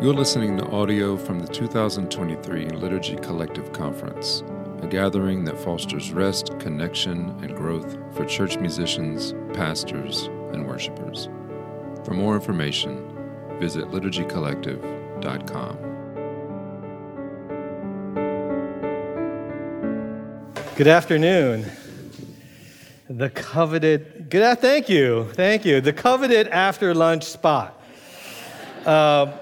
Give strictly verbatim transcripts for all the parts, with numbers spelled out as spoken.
You're listening to audio from the two thousand twenty-three Liturgy Collective Conference, a gathering that fosters rest, connection, and growth for church musicians, pastors, and worshipers. For more information, visit liturgy collective dot com. Good afternoon. The coveted, good, thank you, thank you. The coveted after lunch spot. Uh,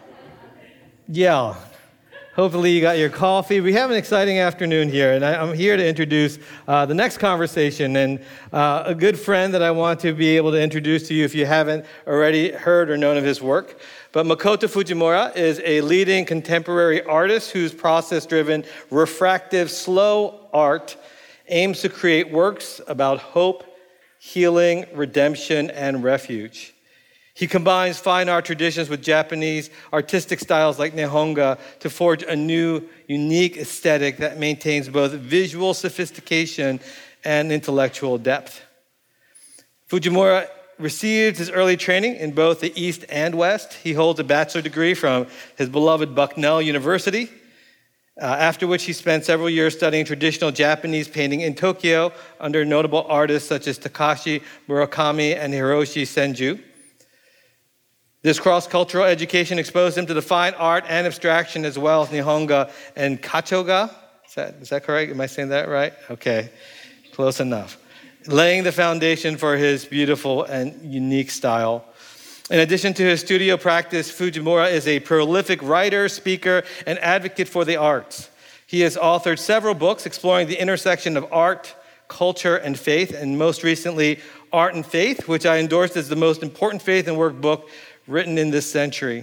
yeah, hopefully you got your coffee. We have an exciting afternoon here, and I, I'm here to introduce uh, the next conversation, and uh, a good friend that I want to be able to introduce to you if you haven't already heard or known of his work. But Makoto Fujimura is a leading contemporary artist whose process-driven, refractive, slow art aims to create works about hope, healing, redemption, and refuge. He combines fine art traditions with Japanese artistic styles like Nihonga to forge a new, unique aesthetic that maintains both visual sophistication and intellectual depth. Fujimura received his early training in both the East and West. He holds a bachelor's degree from his beloved Bucknell University, uh, after which he spent several years studying traditional Japanese painting in Tokyo under notable artists such as Takashi Murakami and Hiroshi Senju. This cross-cultural education exposed him to the fine art and abstraction as well as Nihonga and Kachoga. Is that, is that correct? Am I saying that right? Okay, close enough. Laying the foundation for his beautiful and unique style. In addition to his studio practice, Fujimura is a prolific writer, speaker, and advocate for the arts. He has authored several books exploring the intersection of art, culture, and faith, and most recently, Art and Faith, which I endorsed as the most important faith and work book written in this century.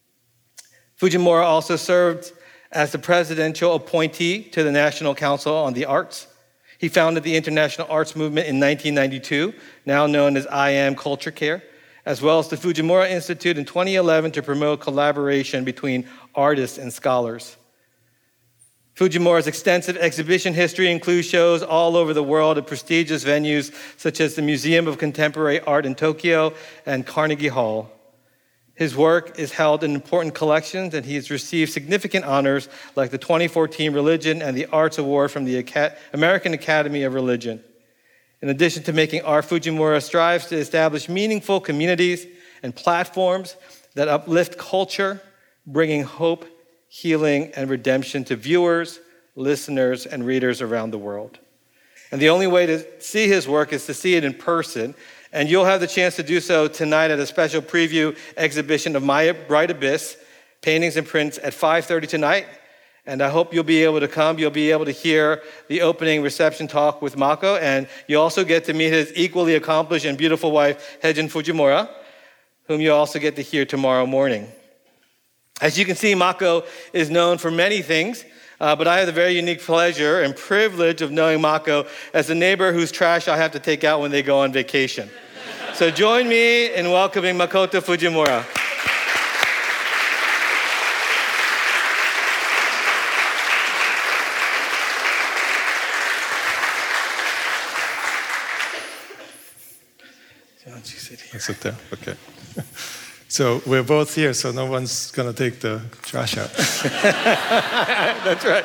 Fujimura also served as the presidential appointee to the National Council on the Arts. He founded the International Arts Movement in nineteen ninety-two, now known as I Am Culture Care, as well as the Fujimura Institute in twenty eleven to promote collaboration between artists and scholars. Fujimura's extensive exhibition history includes shows all over the world at prestigious venues such as the Museum of Contemporary Art in Tokyo and Carnegie Hall. His work is held in important collections, and he has received significant honors like the twenty fourteen Religion and the Arts Award from the American Academy of Religion. In addition to making art, Fujimura strives to establish meaningful communities and platforms that uplift culture, bringing hope, healing, and redemption to viewers, listeners, and readers around the world. And the only way to see his work is to see it in person. And you'll have the chance to do so tonight at a special preview exhibition of My Bright Abyss, paintings and prints at five thirty tonight. And I hope you'll be able to come. You'll be able to hear the opening reception talk with Mako. And you also get to meet his equally accomplished and beautiful wife, Heijin Fujimura, whom you also get to hear tomorrow morning. As you can see, Mako is known for many things. Uh, but I have the very unique pleasure and privilege of knowing Mako as a neighbor whose trash I have to take out when they go on vacation. So join me in welcoming Makoto Fujimura. Why don't you sit here? I sit there, okay. So we're both here, so no one's going to take the trash out. That's right.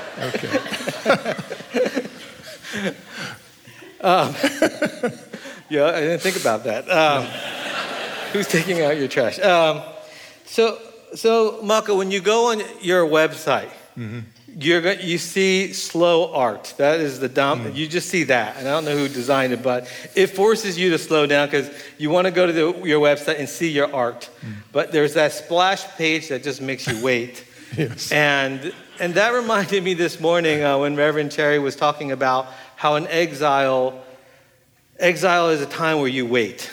Okay. um, yeah, I didn't think about that. Um, who's taking out your trash? Um, so, so Mako, when you go on your website, mm-hmm. you're go- you see slow art. That is the dom- mm. You just see that, and I don't know who designed it, but it forces you to slow down because you want to go to the, your website and see your art. Mm. But there's that splash page that just makes you wait. Yes. And and that reminded me this morning uh, when Reverend Cherry was talking about how in exile, exile is a time where you wait.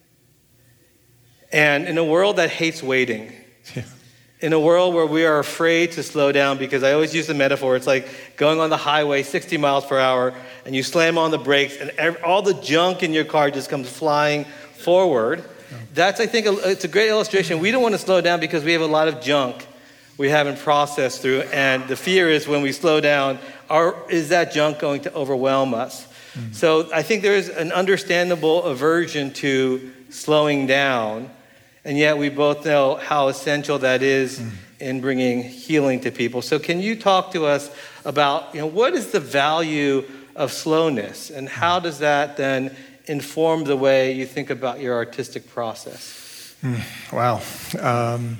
And in a world that hates waiting, yeah. in a world where we are afraid to slow down, because I always use the metaphor, it's like going on the highway sixty miles per hour and you slam on the brakes and every, all the junk in your car just comes flying forward. Yeah. That's, I think, a, it's a great illustration. We don't want to slow down because we have a lot of junk we haven't processed through, and the fear is when we slow down, are, is that junk going to overwhelm us? Mm-hmm. So I think there is an understandable aversion to slowing down. And yet we both know how essential that is mm. in bringing healing to people. So can you talk to us about, you know, what is the value of slowness, and how does that then inform the way you think about your artistic process? Mm. Wow. Um,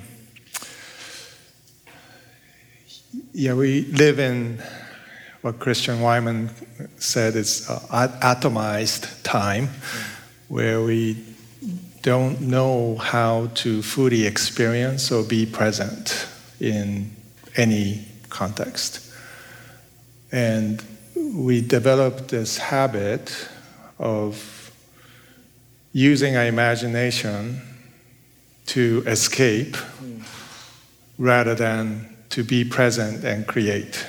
yeah, we live in what Christian Wiman said is uh, atomized time, mm. where we don't know how to fully experience or be present in any context. And we developed this habit of using our imagination to escape mm. rather than to be present and create.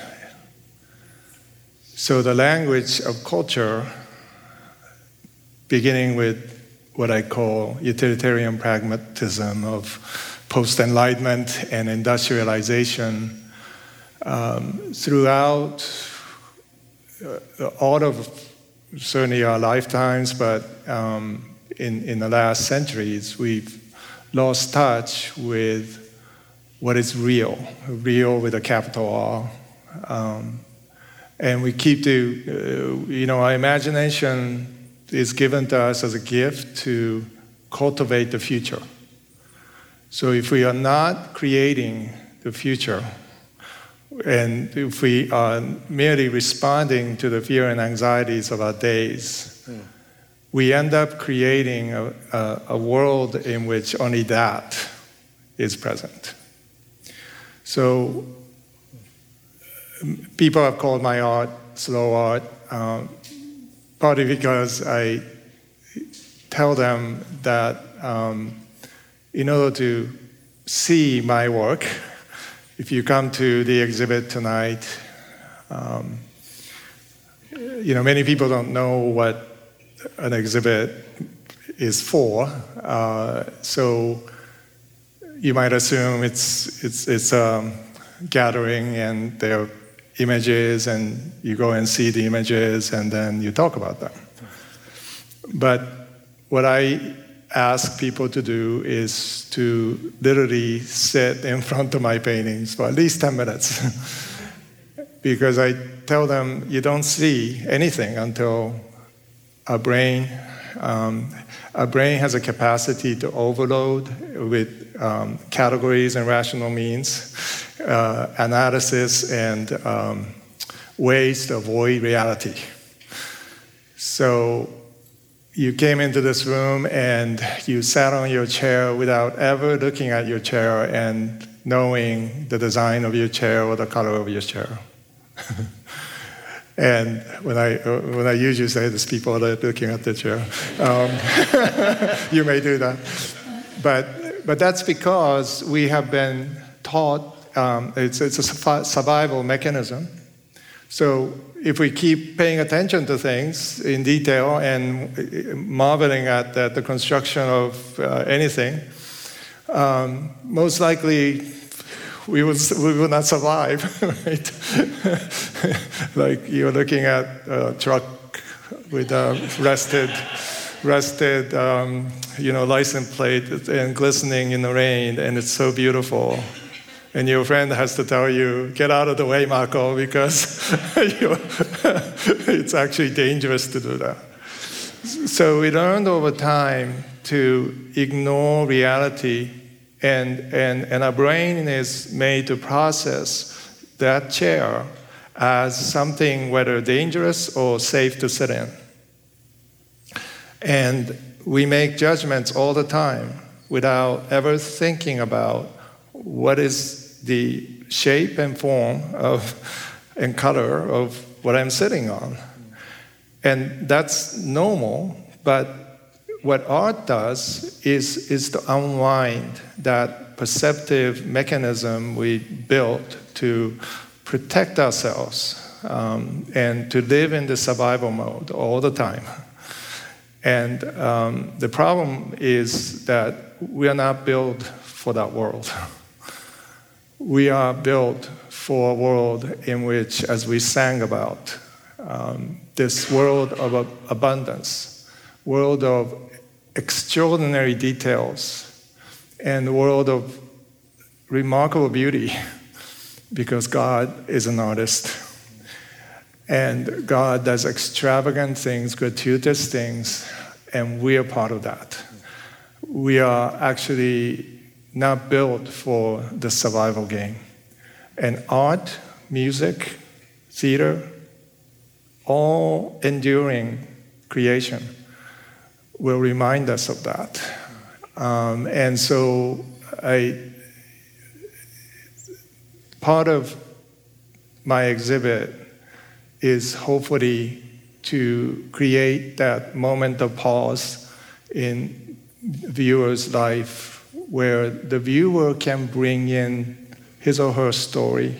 So the language of culture, beginning with what I call utilitarian pragmatism of post-enlightenment and industrialization, um, throughout uh, all of certainly our lifetimes, but um, in, in the last centuries, we've lost touch with what is real, real with a capital R. Um, and we keep to, uh, you know, our imagination is given to us as a gift to cultivate the future. So if we are not creating the future, and if we are merely responding to the fear and anxieties of our days, mm. we end up creating a, a, a world in which only that is present. So people have called my art slow art, um, partly because I tell them that um, in order to see my work, if you come to the exhibit tonight, um, you know, many people don't know what an exhibit is for, uh, so you might assume it's it's it's a gathering and there are images, and you go and see the images, and then you talk about them. But what I ask people to do is to literally sit in front of my paintings for at least ten minutes. Because I tell them you don't see anything until our brain, um, our brain has a capacity to overload with um, categories and rational means, uh, analysis and um, ways to avoid reality. So you came into this room and you sat on your chair without ever looking at your chair and knowing the design of your chair or the color of your chair. And when I when I usually say this, people are looking at the chair. Um, you may do that, but but that's because we have been taught um, it's it's a survival mechanism. So if we keep paying attention to things in detail and marveling at the, the construction of uh, anything, um, most likely we will we will not survive, right? Like you're looking at a truck with a rusted, rusted, um, you know, license plate and glistening in the rain, and it's so beautiful. And your friend has to tell you, get out of the way, Marco, because you, it's actually dangerous to do that. So we learned over time to ignore reality, and, and, and our brain is made to process that chair as something whether dangerous or safe to sit in. And we make judgments all the time without ever thinking about what is the shape and form of and color of what I'm sitting on. And that's normal, but what art does is, is to unwind that perceptive mechanism we built to protect ourselves um, and to live in the survival mode all the time. And um, the problem is that we are not built for that world. We are built for a world in which, as we sang about, um, this world of abundance, world of extraordinary details, and a world of remarkable beauty because God is an artist. And God does extravagant things, gratuitous things, and we are part of that. We are actually not built for the survival game. And art, music, theater, all enduring creation will remind us of that. Um, and so I, part of my exhibit is hopefully to create that moment of pause in viewer's life where the viewer can bring in his or her story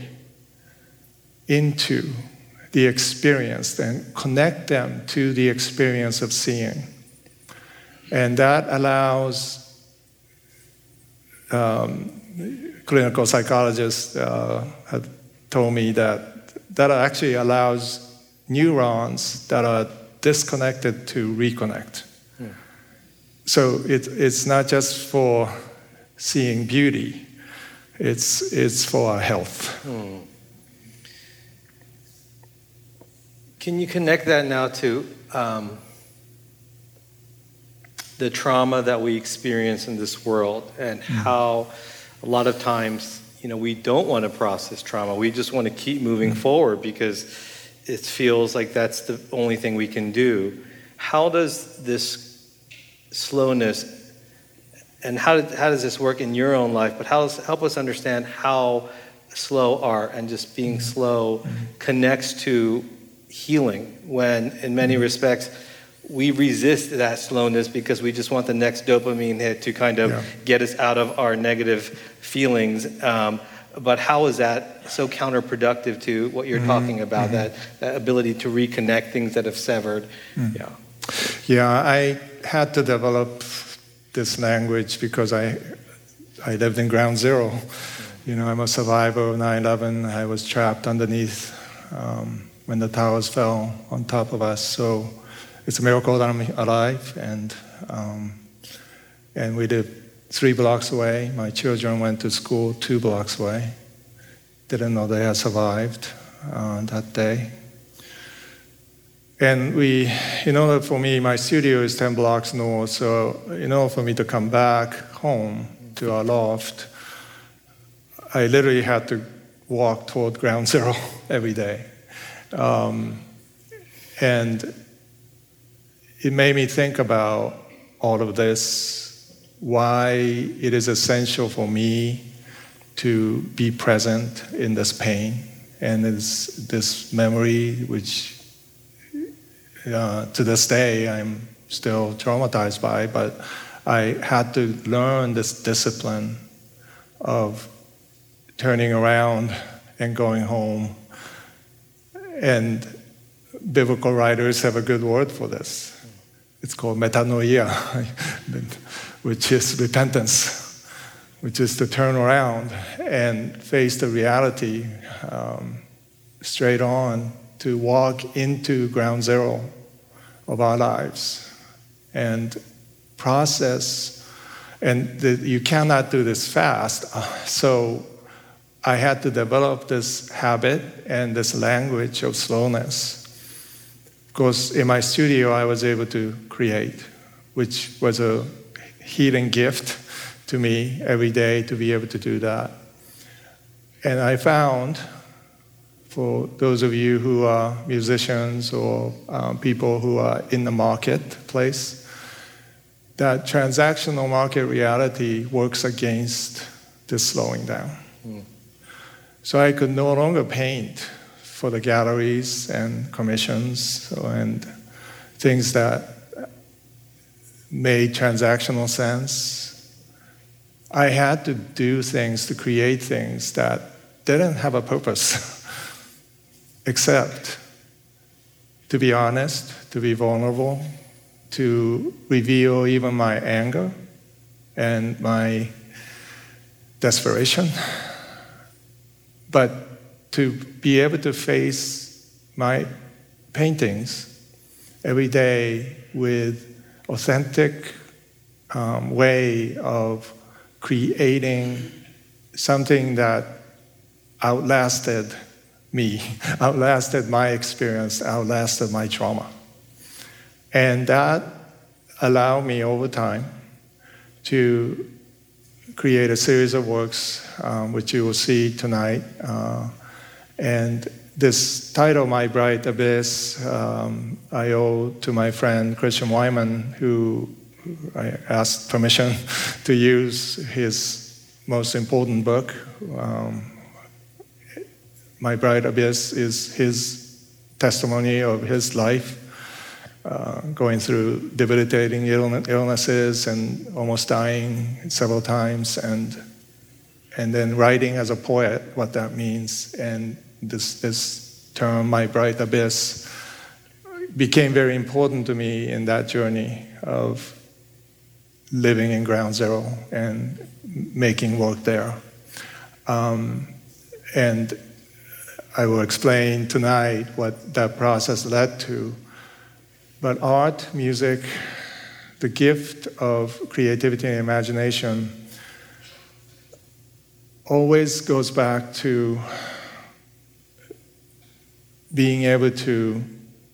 into the experience and connect them to the experience of seeing. And that allows um, clinical psychologists uh, have told me that that actually allows neurons that are disconnected to reconnect. Hmm. So it, it's not just for seeing beauty, it's, it's for our health. Hmm. Can you connect that now to um, the trauma that we experience in this world and mm-hmm. how a lot of times, you know, we don't want to process trauma. We just want to keep moving mm-hmm. forward because it feels like that's the only thing we can do. How does this slowness, and how, did, how does this work in your own life, but how does, help us understand how slow art and just being mm-hmm. slow mm-hmm. connects to healing when, in many mm-hmm. respects, we resist that slowness because we just want the next dopamine hit to kind of yeah. get us out of our negative feelings. Um, but how is that so counterproductive to what you're mm-hmm. talking about, mm-hmm. that, that ability to reconnect things that have severed? Mm. Yeah. Yeah, I had to develop this language because I I lived in ground zero. Mm-hmm. You know, I'm a survivor of nine eleven. I was trapped underneath um, when the towers fell on top of us. So it's a miracle that I'm alive, and um, and we live three blocks away. My children went to school two blocks away. Didn't know they had survived uh, that day. And we, in order for me, my studio is ten blocks north, so in order for me to come back home to our loft, I literally had to walk toward ground zero every day. Um, and it made me think about all of this, why it is essential for me to be present in this pain and this, this memory, which uh, to this day I'm still traumatized by, but I had to learn this discipline of turning around and going home. And biblical writers have a good word for this. It's called metanoia, which is repentance, which is to turn around and face the reality um, straight on, to walk into ground zero of our lives and process. And the, you cannot do this fast. So I had to develop this habit and this language of slowness. Because in my studio, I was able to create, which was a healing gift to me every day to be able to do that. And I found, for those of you who are musicians or um, people who are in the marketplace, that transactional market reality works against this slowing down. Mm. So I could no longer paint for the galleries and commissions and things that made transactional sense. I had to do things to create things that didn't have a purpose except to be honest, to be vulnerable, to reveal even my anger and my desperation. But to be able to face my paintings every day with authentic um, way of creating something that outlasted me, outlasted my experience, outlasted my trauma. And that allowed me over time to create a series of works, um, which you will see tonight. Uh, and this title, My Bright Abyss, um, I owe to my friend Christian Wyman, who I asked permission to use his most important book. Um, My Bright Abyss is his testimony of his life, uh, going through debilitating illnesses and almost dying several times, and and then writing as a poet what that means. And this this term, My Bright Abyss, became very important to me in that journey of living in Ground Zero and making work there. Um, and I will explain tonight what that process led to. But art, music, the gift of creativity and imagination always goes back to being able to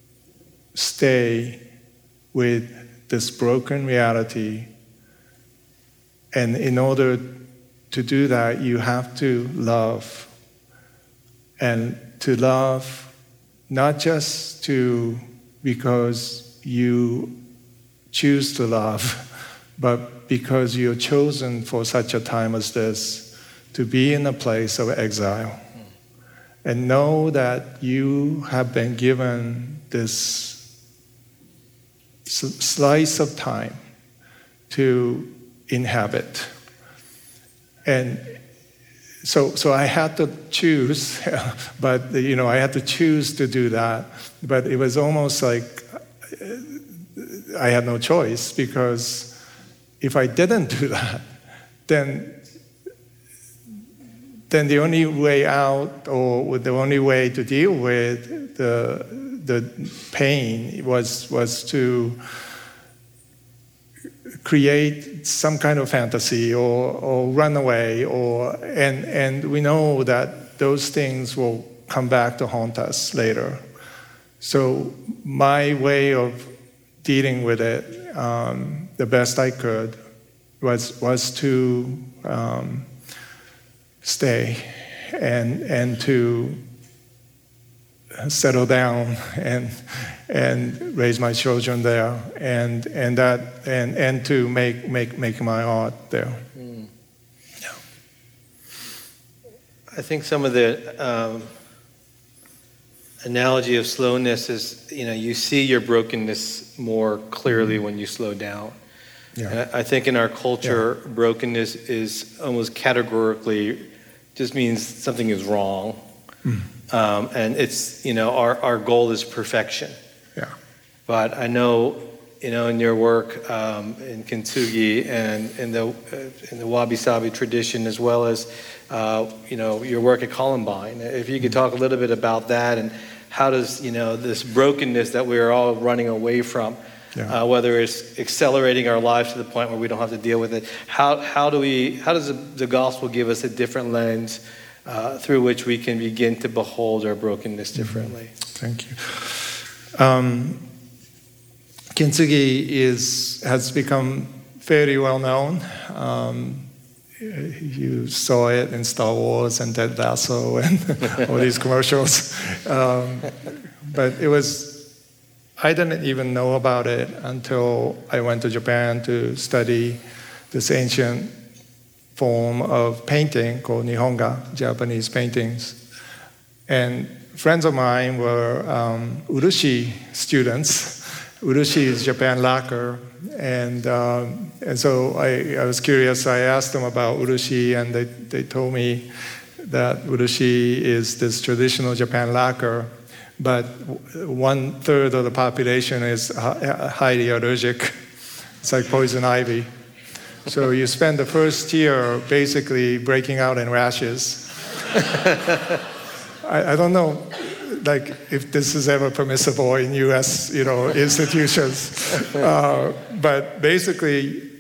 stay with this broken reality. And in order to do that, you have to love. And to love, not just to because you choose to love, but because you're chosen for such a time as this to be in a place of exile. And know that you have been given this slice of time to inhabit. And So, so I had to choose, but you know, I had to choose to do that. But it was almost like I had no choice, because if I didn't do that, then then the only way out, or the only way to deal with the the pain was was to create some kind of fantasy, or, or run away, or and and we know that those things will come back to haunt us later. So my way of dealing with it, um, the best I could, was was to um, stay and and to settle down and and raise my children there, and and that and and to make make make my art there. Mm. Yeah. I think some of the um, analogy of slowness is, you know, you see your brokenness more clearly mm-hmm. when you slow down. Yeah. And I think in our culture, yeah. brokenness is almost categorically just means something is wrong. Mm. Um, and it's, you know, our, our goal is perfection. Yeah. But I know, you know, in your work um, in Kintsugi and in the uh, in the wabi-sabi tradition, as well as, uh, you know, your work at Columbine, if you could talk a little bit about that, and how does, you know, this brokenness that we're all running away from, yeah. uh, whether it's accelerating our lives to the point where we don't have to deal with it, how how do we, how does the, the gospel give us a different lens Uh, through which we can begin to behold our brokenness differently? Thank you. Um, Kintsugi is has become fairly well known. Um, you saw it in Star Wars and Ted Lasso and all these commercials. Um, but it was, I didn't even know about it until I went to Japan to study this ancient form of painting called Nihonga, Japanese paintings. And friends of mine were um, urushi students. Urushi is Japan lacquer. And, um, and so I, I was curious. I asked them about urushi, and they, they told me that urushi is this traditional Japan lacquer, but one third of the population is highly allergic. It's like poison ivy. So you spend the first year basically breaking out in rashes. I, I don't know, like, if this is ever permissible in U S, you know, institutions. Uh, but basically,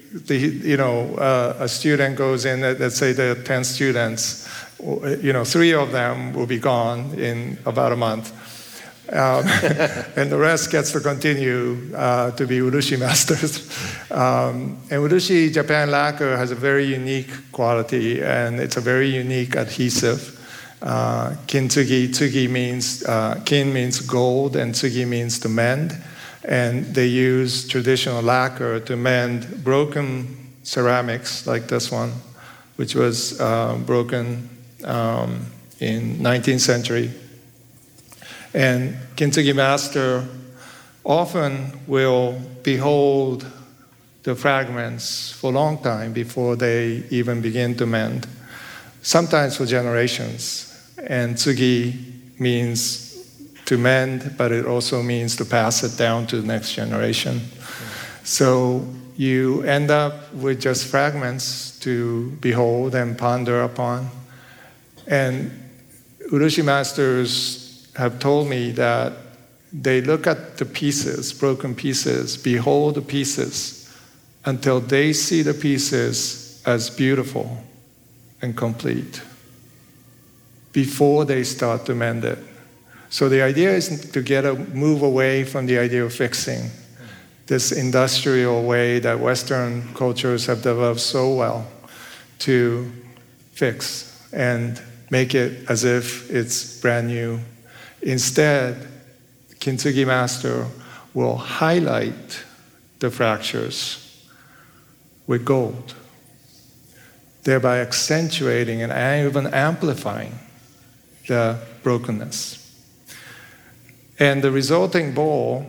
the you know, uh, a student goes in, let's say there are ten students, you know, three of them will be gone in about a month. Um, and the rest gets to continue uh, to be urushi masters. Um, and urushi Japan lacquer has a very unique quality, and it's a very unique adhesive. Uh, kintsugi, tsugi means, uh, kin means gold, and tsugi means to mend. And they use traditional lacquer to mend broken ceramics like this one, which was uh, broken um, in nineteenth century. And kintsugi master often will behold the fragments for a long time before they even begin to mend, sometimes for generations. And tsugi means to mend, but it also means to pass it down to the next generation. So you end up with just fragments to behold and ponder upon. And urushi masters have told me that they look at the pieces, broken pieces, behold the pieces, until they see the pieces as beautiful and complete before they start to mend it. So the idea is to get a move away from the idea of fixing, this industrial way that Western cultures have developed so well to fix and make it as if it's brand new. Instead, kintsugi master will highlight the fractures with gold, thereby accentuating and even amplifying the brokenness. And the resulting bowl,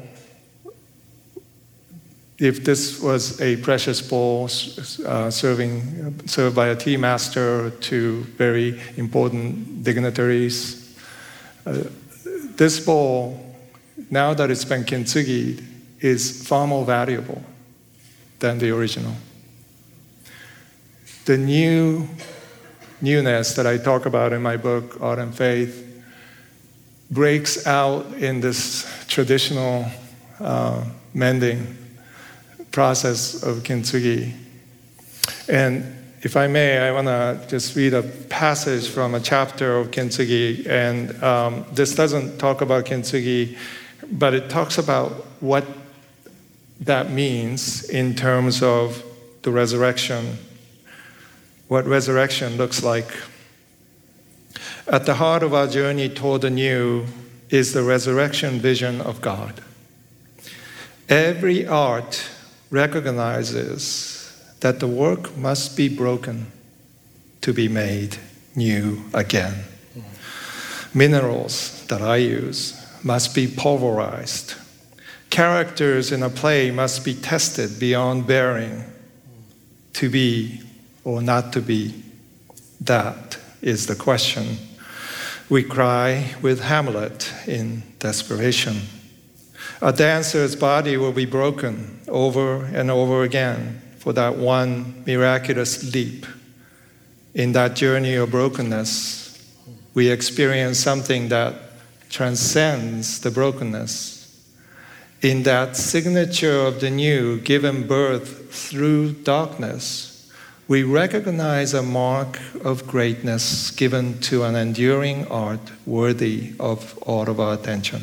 if this was a precious bowl uh, serving, served by a tea master to very important dignitaries, uh, this bowl, now that it's been kintsugi'd, is far more valuable than the original. The new newness that I talk about in my book, Art and Faith, breaks out in this traditional uh, mending process of kintsugi. And if I may, I want to just read a passage from a chapter of kintsugi. And um, this doesn't talk about kintsugi, but it talks about what that means in terms of the resurrection, what resurrection looks like. At the heart of our journey toward the new is the resurrection vision of God. Every art recognizes that the work must be broken to be made new again. Minerals that I use must be pulverized. Characters in a play must be tested beyond bearing to be or not to be. That is the question. We cry with Hamlet in desperation. A dancer's body will be broken over and over again for that one miraculous leap. In that journey of brokenness, we experience something that transcends the brokenness. In that signature of the new given birth through darkness, we recognize a mark of greatness given to an enduring art worthy of all of our attention.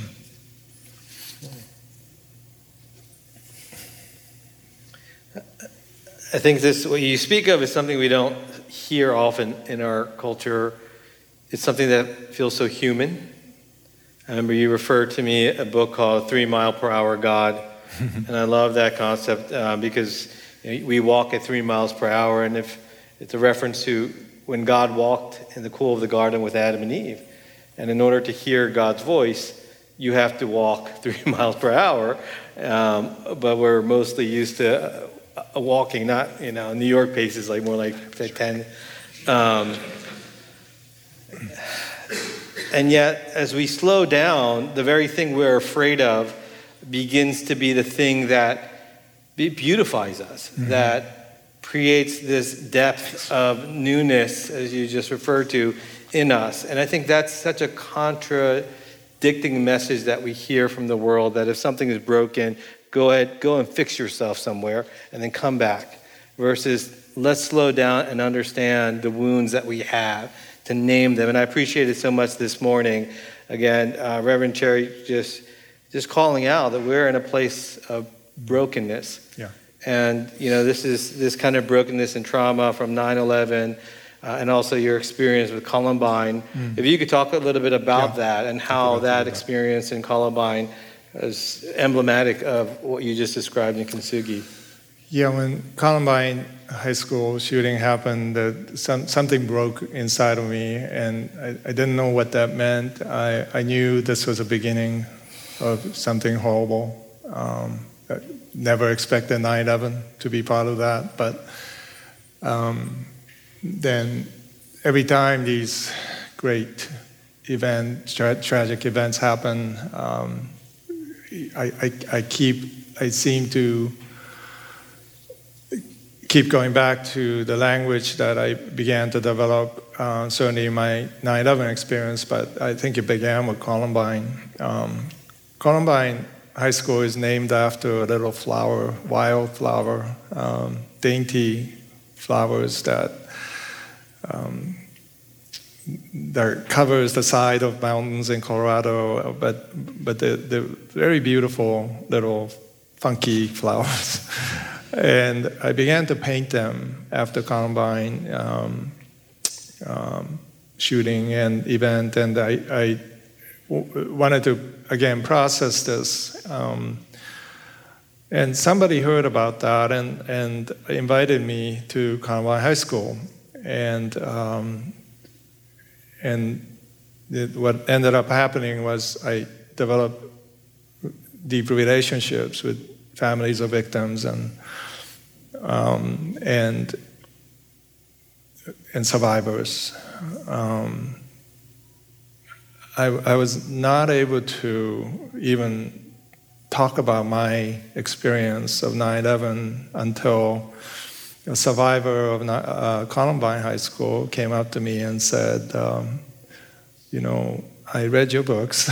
I think this, what you speak of, is something we don't hear often in our culture. It's something that feels so human. I remember you referred to me a book called Three Mile Per Hour God, and I love that concept uh, because you know, we walk at three miles per hour, and if it's a reference to when God walked in the cool of the garden with Adam and Eve, and in order to hear God's voice, you have to walk three miles per hour. Um, but we're mostly used to uh, walking, not, you know, New York pace is like more like say, ten. Um, and yet, as we slow down, the very thing we're afraid of begins to be the thing that beautifies us, mm-hmm. that creates this depth of newness, as you just referred to, in us. And I think that's such a contradicting message that we hear from the world, that if something is broken, go ahead, go and fix yourself somewhere, and then come back. versus let's slow down and understand the wounds that we have, to name them. And I appreciate it so much this morning. Again, uh, Reverend Cherry just just calling out that we're in a place of brokenness. Yeah. And, you know, this is this kind of brokenness and trauma from nine eleven, uh, and also your experience with Columbine. Mm. If you could talk a little bit about yeah. that and how that experience in Columbine is emblematic of what you just described in Kintsugi. Yeah, when Columbine High School shooting happened, uh, some, something broke inside of me, and I, I didn't know what that meant. I, I knew this was a beginning of something horrible. Um, I never expected nine eleven to be part of that, but um, then every time these great events, tra- tragic events happen, um, I, I, I keep, I seem to keep going back to the language that I began to develop, uh, certainly in my nine eleven experience, but I think it began with Columbine. Um, Columbine High School is named after a little flower, wildflower, um, dainty flowers that um, that covers the side of mountains in Colorado, but but the, the very beautiful little funky flowers. And I began to paint them after Columbine um, um, shooting and event, and I, I w- wanted to again process this. Um, and somebody heard about that and, and invited me to Columbine High School, and um, and it, what ended up happening was I developed deep relationships with families of victims and um, and and survivors. Um, I, I was not able to even talk about my experience of nine eleven until a survivor of uh, Columbine High School came up to me and said, um, you know, I read your books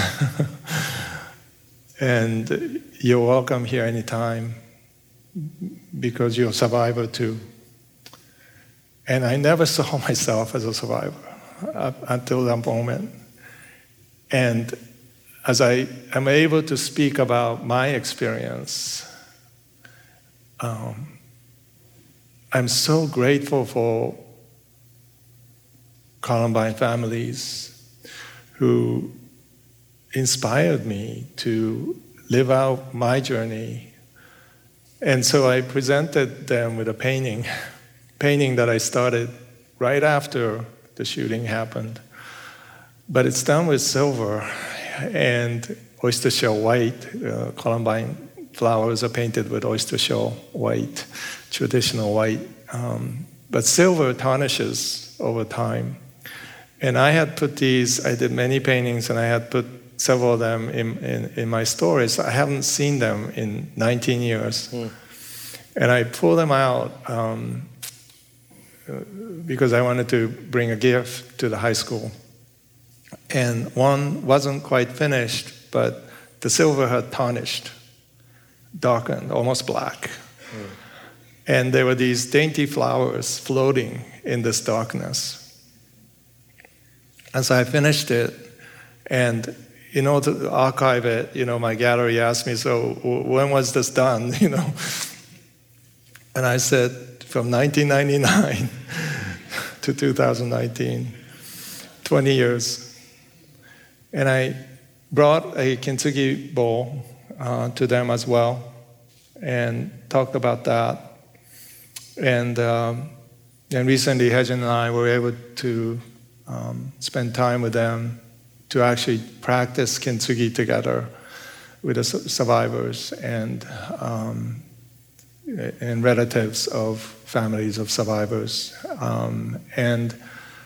and you're welcome here anytime because you're a survivor too. And I never saw myself as a survivor up until that moment. And as I am able to speak about my experience, um, I'm so grateful for Columbine families who inspired me to live out my journey. And so I presented them with a painting, painting that I started right after the shooting happened. But it's done with silver and oyster shell white. Uh, Columbine flowers are painted with oyster shell white, traditional white. Um, but silver tarnishes over time. And I had put these, I did many paintings, and I had put several of them in, in, in my stories. I haven't seen them in nineteen years. Mm. And I pulled them out um, because I wanted to bring a gift to the high school. And one wasn't quite finished, but the silver had tarnished, darkened, almost black. Mm. And there were these dainty flowers floating in this darkness. And so I finished it, and in order to archive it, you know, my gallery asked me, so when was this done, you know? And I said, from nineteen ninety-nine to two thousand nineteen, twenty years. And I brought a kintsugi bowl uh, to them as well and talked about that. And um, and recently, Hejin and I were able to um, spend time with them to actually practice kintsugi together with the survivors and um, and relatives of families of survivors. Um, and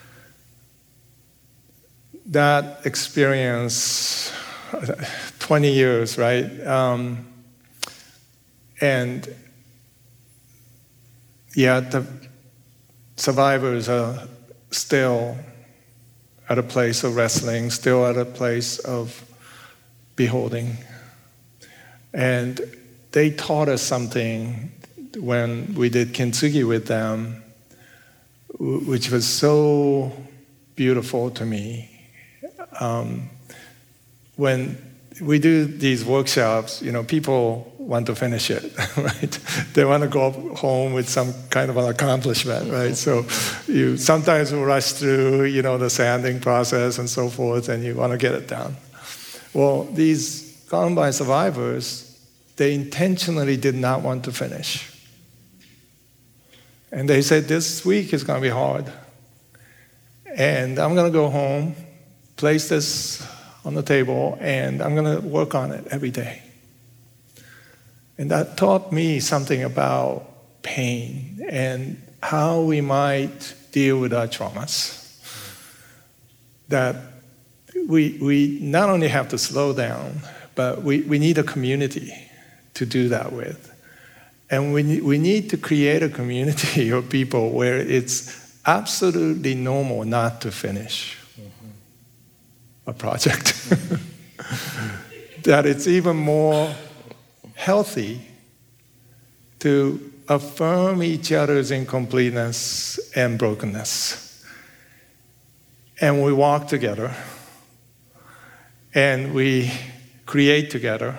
that experience, twenty years, right? Um, and yet the survivors are still at a place of wrestling, still at a place of beholding. And they taught us something when we did Kintsugi with them, which was so beautiful to me. Um, when we do these workshops, you know, people want to finish it, right? They want to go home with some kind of an accomplishment, right? So you sometimes rush through, you know, the sanding process and so forth, and you want to get it done. Well, these Columbine survivors, they intentionally did not want to finish. And they said, this week is going to be hard. And I'm going to go home, place this on the table, and I'm going to work on it every day. And that taught me something about pain and how we might deal with our traumas. That we, we not only have to slow down, but we, we need a community to do that with. And we, we need to create a community of people where it's absolutely normal not to finish a project. That it's even more healthy to affirm each other's incompleteness and brokenness. And we walk together, and we create together.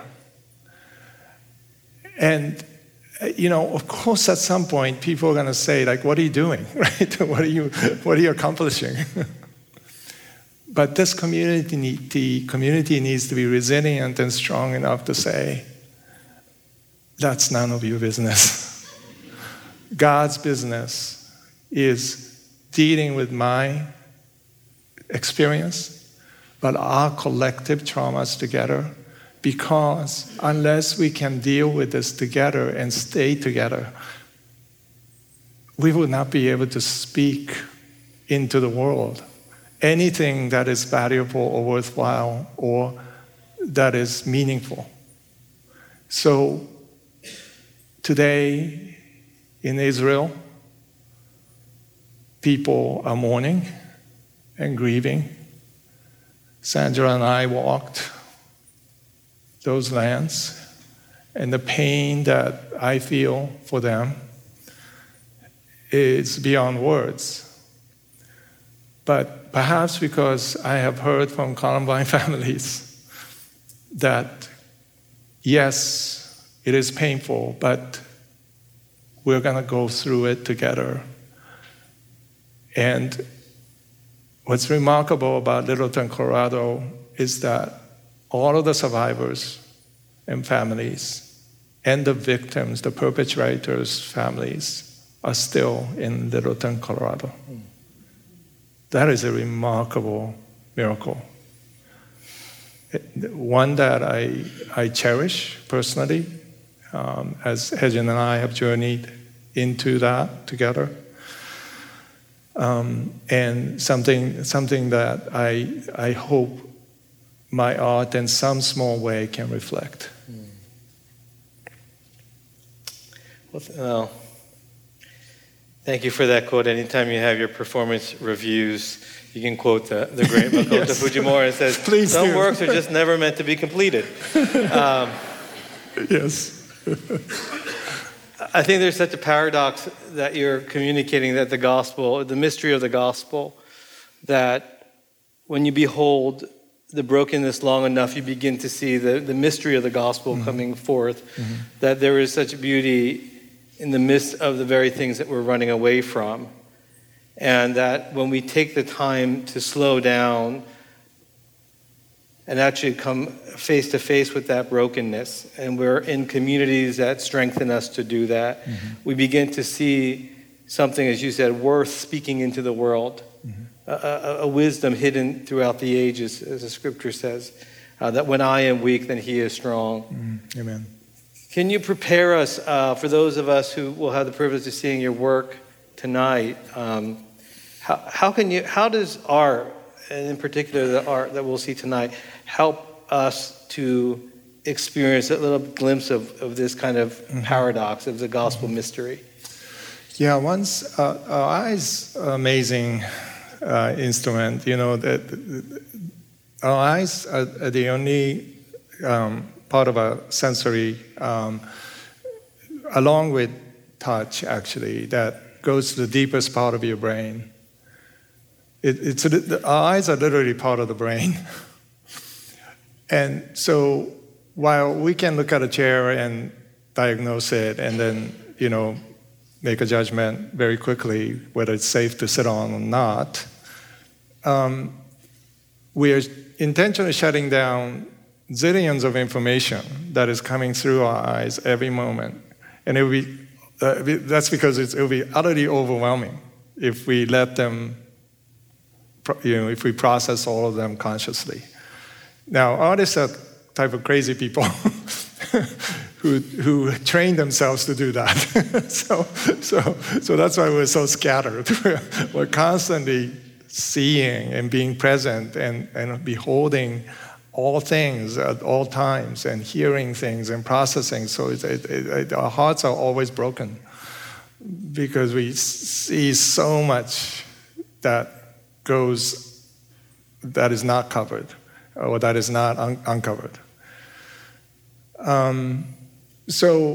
And, you know, of course, at some point, people are going to say, like, what are you doing, right? What are you, what are you accomplishing? But this community, the community needs to be resilient and strong enough to say, that's none of your business. God's business is dealing with my experience, but our collective traumas together, because unless we can deal with this together and stay together, we will not be able to speak into the world anything that is valuable or worthwhile or that is meaningful. So today in Israel, people are mourning and grieving. Sandra and I walked those lands, and the pain that I feel for them is beyond words. But perhaps because I have heard from Columbine families that, yes, it is painful, but we're going to go through it together. And what's remarkable about Littleton, Colorado, is that all of the survivors and families and the victims, the perpetrators' families, are still in Littleton, Colorado. Mm. That is a remarkable miracle. One that I, I cherish personally, um, as Hejin and I have journeyed into that together. Um, and something something that I I hope my art in some small way can reflect. Mm. Well, th- well, thank you for that quote. Anytime you have your performance reviews, you can quote the, the great Makoto yes. Fujimura. It says, Please some do. works are just never meant to be completed. Um, yes. I think there's such a paradox that you're communicating, that the gospel, the mystery of the gospel, that when you behold the brokenness long enough, you begin to see the, the mystery of the gospel mm-hmm. coming forth, mm-hmm. that there is such beauty in the midst of the very things that we're running away from. And that when we take the time to slow down and actually come face to face with that brokenness, and we're in communities that strengthen us to do that, mm-hmm. we begin to see something, as you said, worth speaking into the world, mm-hmm. a, a, a wisdom hidden throughout the ages, as the scripture says, uh, that when I am weak, then he is strong. Mm-hmm. Amen. Can you prepare us, uh, for those of us who will have the privilege of seeing your work tonight, um, how, how can you, how does art, and in particular the art that we'll see tonight, help us to experience a little glimpse of, of this kind of mm-hmm. paradox of the gospel mm-hmm. mystery? Yeah, once uh, our eyes are amazing uh, instrument. You know, that our eyes are, are the only um, part of our sensory, um, along with touch, actually, that goes to the deepest part of your brain. It, it's the, our eyes are literally part of the brain. And so while we can look at a chair and diagnose it and then, you know, make a judgment very quickly whether it's safe to sit on or not, um, we are intentionally shutting down zillions of information that is coming through our eyes every moment. And it will be, uh, that's because it's, it will be utterly overwhelming if we let them, you know, if we process all of them consciously. Now, artists are type of crazy people who who train themselves to do that. so, so, so that's why we're so scattered. We're constantly seeing and being present and, and beholding all things at all times and hearing things and processing. So it, it, it, our hearts are always broken because we see so much that goes, that is not covered or that is not un- uncovered. Um, so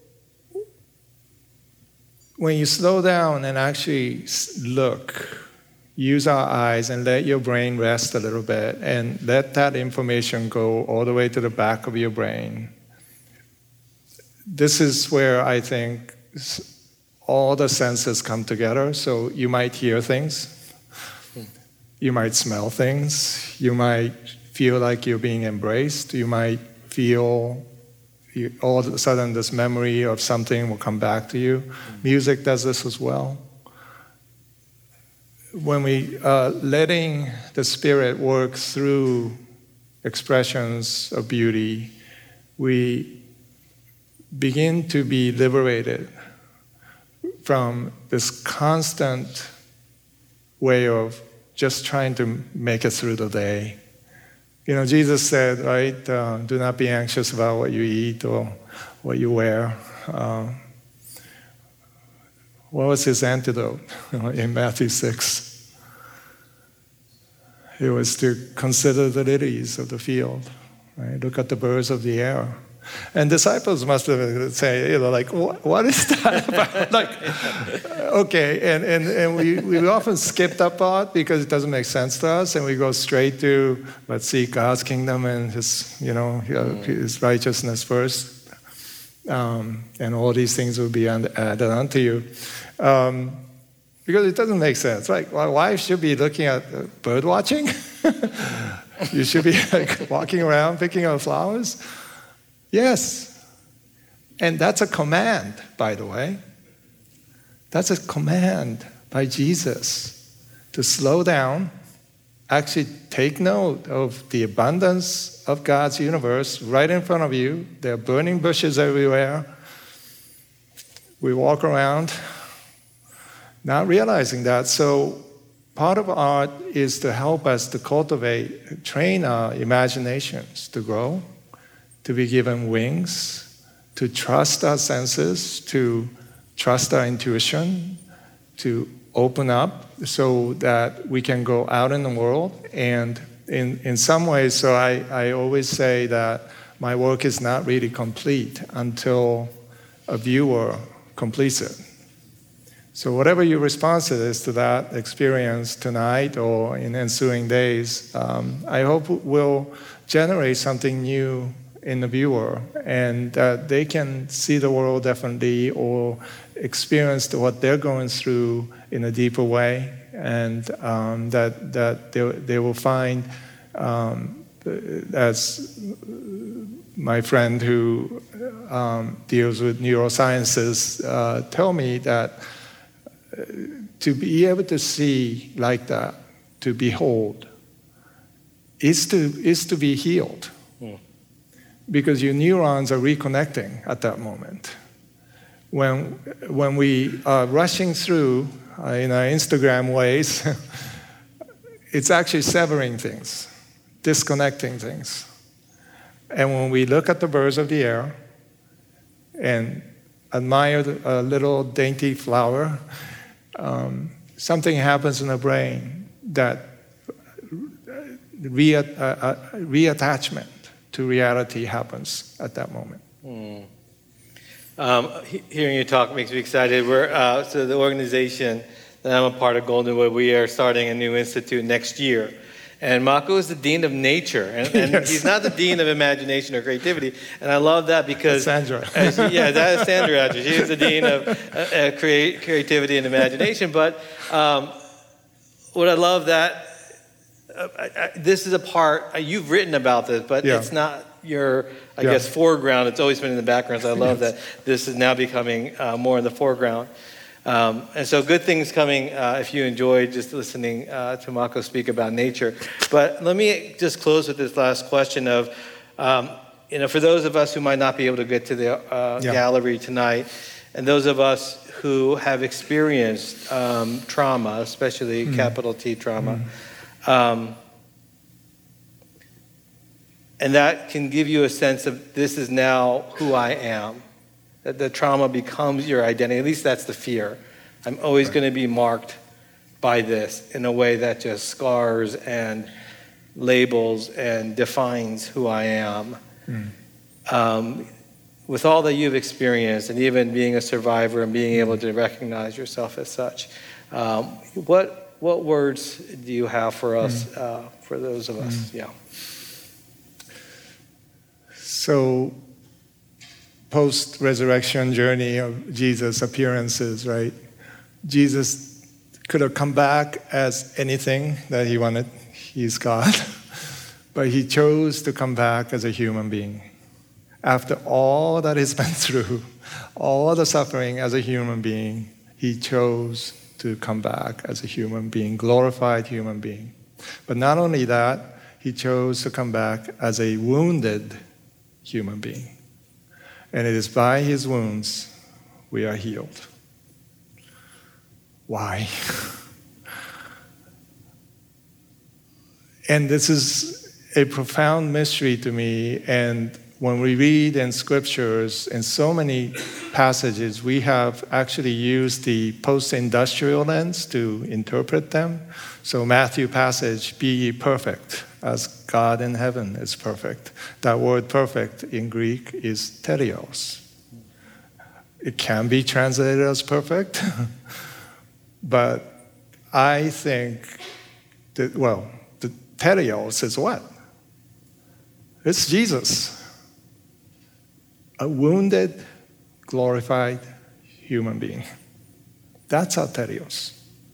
when you slow down and actually look, use our eyes and let your brain rest a little bit and let that information go all the way to the back of your brain. This is where I think all the senses come together. So you might hear things, you might smell things, you might feel like you're being embraced, you might feel you, all of a sudden this memory of something will come back to you. Mm-hmm. Music does this as well. When we are letting the spirit work through expressions of beauty, we begin to be liberated from this constant way of just trying to make it through the day. You know, Jesus said, right, uh, do not be anxious about what you eat or what you wear. Uh, what was his antidote in Matthew six? It was to consider the lilies of the field, right? Look at the birds of the air. And disciples must have said, you know, like, what, what is that about? Like, okay, and, and, and we, we often skip that part because it doesn't make sense to us, and we go straight to, let's seek God's kingdom and his, you know, his righteousness first, um, and all these things will be added unto you. Um, because it doesn't make sense. Like, why, why should be looking at bird watching? You should be like walking around picking up flowers. Yes. And that's a command, by the way. That's a command by Jesus to slow down, actually take note of the abundance of God's universe right in front of you. There are burning bushes everywhere. We walk around not realizing that. So part of art is to help us to cultivate, train our imaginations to grow, to be given wings, to trust our senses, to trust our intuition, to open up so that we can go out in the world. And in, in some ways, so I, I always say that my work is not really complete until a viewer completes it. So whatever your response is to that experience tonight or in ensuing days, um, I hope will generate something new in the viewer, and that uh, they can see the world differently or experience what they're going through in a deeper way, and um, that that they, they will find, um, as my friend who um, deals with neurosciences uh, tell me, that uh, to be able to see like that, to behold, is to is to be healed. Mm. Because your neurons are reconnecting at that moment. When, when we are rushing through uh, in our Instagram ways, it's actually severing things, disconnecting things. And when we look at the birds of the air and admire a little dainty flower, um, something happens in the brain that re- uh, uh, reattachment to reality happens at that moment. Mm. Um, he- hearing you talk makes me excited. We're uh, so the organization that I'm a part of, Goldenwood, we are starting a new institute next year. And Mako is the dean of nature, and, and Yes. he's not the dean of imagination or creativity. And I love that because Sandra. uh, she- yeah, that is Sandra. Actually, she is the dean of uh, uh, create, creativity and imagination. But um, what I love that uh, I, I, this is a part uh, you've written about this, but Yeah. it's not your, I Yeah. guess, foreground. It's always been in the background. So I love Yes. that this is now becoming uh, more in the foreground. Um, and so good things coming uh, if you enjoyed just listening uh, to Mako speak about nature. But let me just close with this last question of, um, you know, for those of us who might not be able to get to the uh, Yeah. gallery tonight, and those of us who have experienced um, trauma, especially Mm. capital T trauma, mm. um, and that can give you a sense of this is now who I am. That the trauma becomes your identity. At least that's the fear. I'm always Right. going to be marked by this in a way that just scars and labels and defines who I am. Mm. Um, with all that you've experienced, and even being a survivor and being able to recognize yourself as such, um, what what words do you have for us, Mm. uh, for those of us? Mm. Yeah. So, post-resurrection journey of Jesus' appearances, right? Jesus could have come back as anything that he wanted. He's God. But he chose to come back as a human being. After all that he's been through, all the suffering as a human being, he chose to come back as a human being, glorified human being. But not only that, he chose to come back as a wounded human being. And it is by his wounds we are healed. Why? And this is a profound mystery to me. And when we read in scriptures, in so many passages, we have actually used the post-industrial lens to interpret them. So Matthew passage, be ye perfect, as God in heaven is perfect. That word perfect in Greek is terios. It can be translated as perfect, but I think that, well, the terios is what? It's Jesus. A wounded, glorified human being. That's our terios.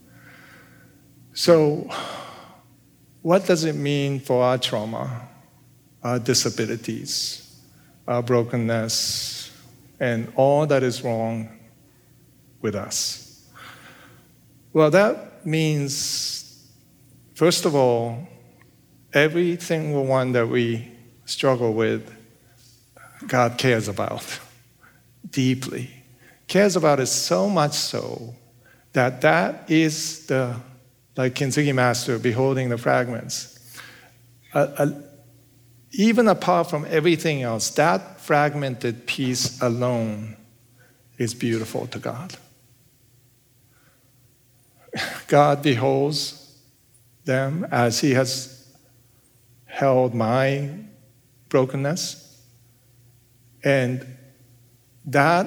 So, what does it mean for our trauma, our disabilities, our brokenness, and all that is wrong with us? Well, that means, first of all, every single one that we struggle with, God cares about deeply. Cares about it so much so that that is the, like Kintsugi Master beholding the fragments. Uh, uh, even apart from everything else, that fragmented piece alone is beautiful to God. God beholds them as he has held my brokenness. And that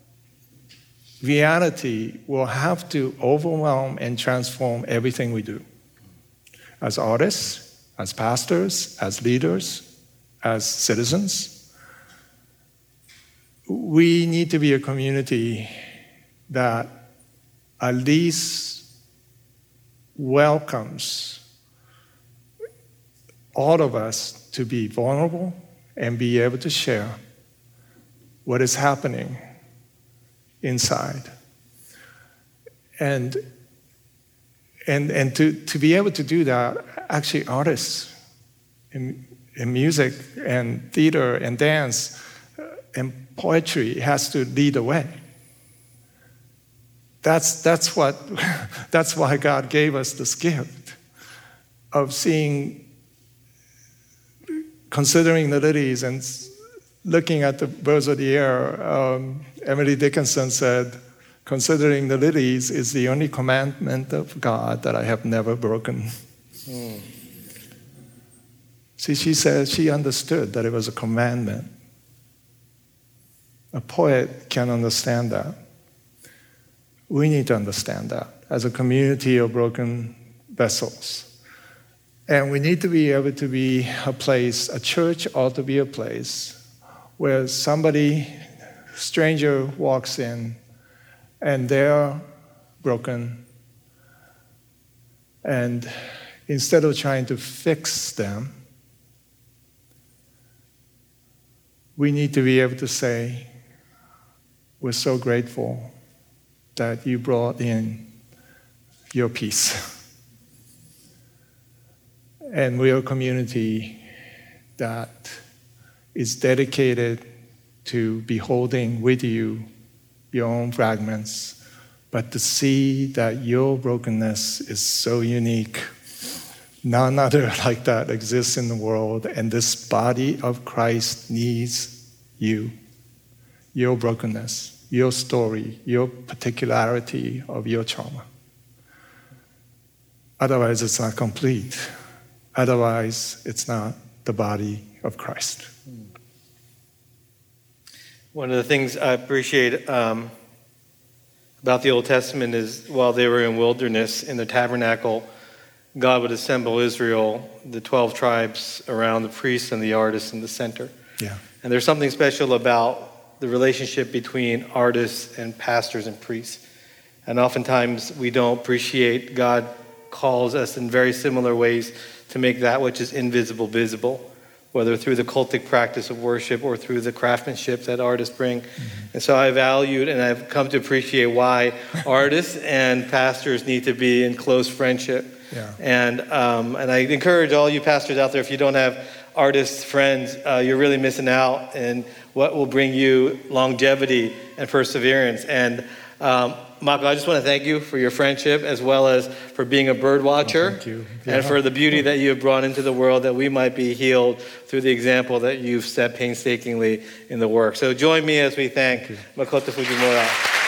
reality will have to overwhelm and transform everything we do. As artists, as pastors, as leaders, as citizens, we need to be a community that at least welcomes all of us to be vulnerable and be able to share what is happening inside. And, and, and to, to be able to do that, actually artists in, in music and theater and dance and poetry has to lead the way. That's, that's, what, that's why God gave us this gift of seeing, considering the lilies and looking at the birds of the air. um, Emily Dickinson said, considering the lilies is the only commandment of God that I have never broken. Mm. See, she said she understood that it was a commandment. A poet can understand that. We need to understand that as a community of broken vessels. And we need to be able to be a place, a church ought to be a place where somebody, stranger walks in and they're broken. And instead of trying to fix them, we need to be able to say, we're so grateful that you brought in your peace. And we are a community that is dedicated to beholding with you your own fragments, but to see that your brokenness is so unique. None other like that exists in the world, and this body of Christ needs you, your brokenness, your story, your particularity of your trauma. Otherwise, it's not complete. Otherwise, it's not the body of Christ. One of the things I appreciate um, about the Old Testament is while they were in wilderness in the tabernacle, God would assemble Israel, the twelve tribes, around the priests and the artists in the center. Yeah. And there's something special about the relationship between artists and pastors and priests. And oftentimes we don't appreciate God calls us in very similar ways to make that which is invisible visible, whether through the cultic practice of worship or through the craftsmanship that artists bring. Mm-hmm. And so I valued and I've come to appreciate why artists and pastors need to be in close friendship. Yeah. And um, and I encourage all you pastors out there, if you don't have artist friends, uh, you're really missing out in what will bring you longevity and perseverance. And um, Mako, I just want to thank you for your friendship as well as for being a bird watcher. Oh, thank you. Yeah. And for the beauty that you have brought into the world, that we might be healed through the example that you've set painstakingly in the work. So join me as we thank Makoto Fujimura.